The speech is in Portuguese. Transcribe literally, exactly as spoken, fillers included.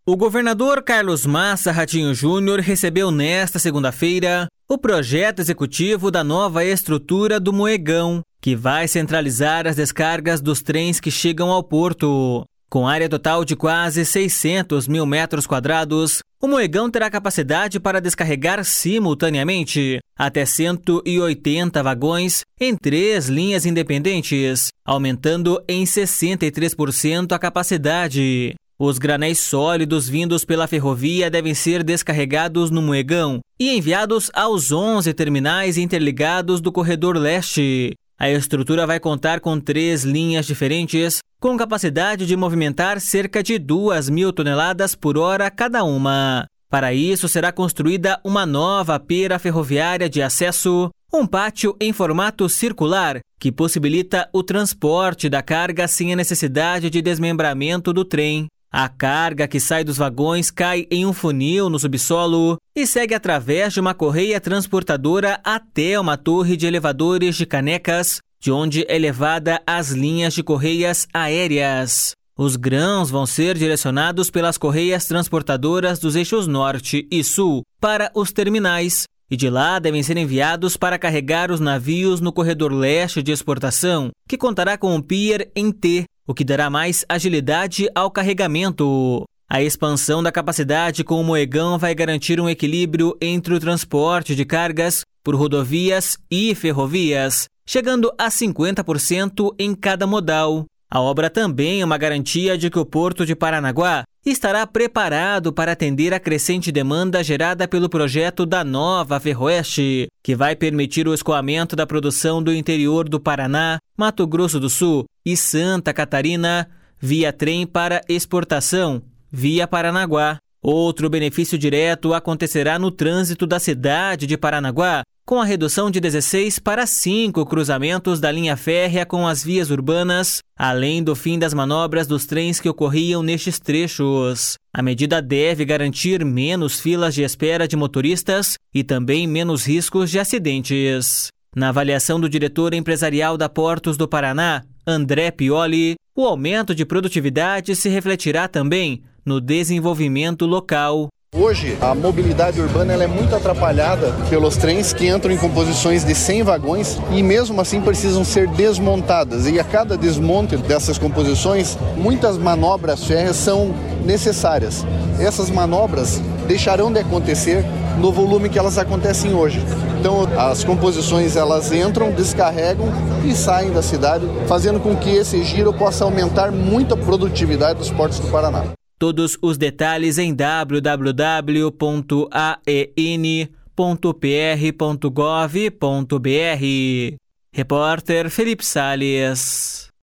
O governador Carlos Massa Ratinho Júnior recebeu nesta segunda-feira o projeto executivo da nova estrutura do Moegão, que vai centralizar as descargas dos trens que chegam ao porto. Com área total de quase seiscentos mil metros quadrados, o Moegão terá capacidade para descarregar simultaneamente até cento e oitenta vagões em três linhas independentes, aumentando em sessenta e três por cento a capacidade. Os granéis sólidos vindos pela ferrovia devem ser descarregados no Moegão e enviados aos onze terminais interligados do Corredor Leste. A estrutura vai contar com três linhas diferentes, com capacidade de movimentar cerca de duas mil toneladas por hora cada uma. Para isso, será construída uma nova pera ferroviária de acesso, um pátio em formato circular, que possibilita o transporte da carga sem a necessidade de desmembramento do trem. A carga que sai dos vagões cai em um funil no subsolo e segue através de uma correia transportadora até uma torre de elevadores de Canecas, de onde é levada às linhas de correias aéreas. Os grãos vão ser direcionados pelas correias transportadoras dos eixos norte e sul para os terminais, e de lá devem ser enviados para carregar os navios no corredor leste de exportação, que contará com um pier em T, o que dará mais agilidade ao carregamento. A expansão da capacidade com o Moegão vai garantir um equilíbrio entre o transporte de cargas por rodovias e ferrovias, chegando a cinquenta por cento em cada modal. A obra também é uma garantia de que o Porto de Paranaguá estará preparado para atender a crescente demanda gerada pelo projeto da nova Ferroeste, que vai permitir o escoamento da produção do interior do Paraná, Mato Grosso do Sul e Santa Catarina via trem para exportação, via Paranaguá. Outro benefício direto acontecerá no trânsito da cidade de Paranaguá, com a redução de dezesseis para cinco cruzamentos da linha férrea com as vias urbanas, além do fim das manobras dos trens que ocorriam nestes trechos. A medida deve garantir menos filas de espera de motoristas e também menos riscos de acidentes. Na avaliação do diretor empresarial da Portos do Paraná, André Pioli, o aumento de produtividade se refletirá também no desenvolvimento local. Hoje, a mobilidade urbana ela é muito atrapalhada pelos trens que entram em composições de cem vagões e mesmo assim precisam ser desmontadas. E a cada desmonte dessas composições, muitas manobras férreas são necessárias. Essas manobras deixarão de acontecer no volume que elas acontecem hoje. Então, as composições elas entram, descarregam e saem da cidade, fazendo com que esse giro possa aumentar muito a produtividade dos portos do Paraná. Todos os detalhes em w w w ponto a e n ponto p r ponto gov ponto b r. Repórter Felipe Salles.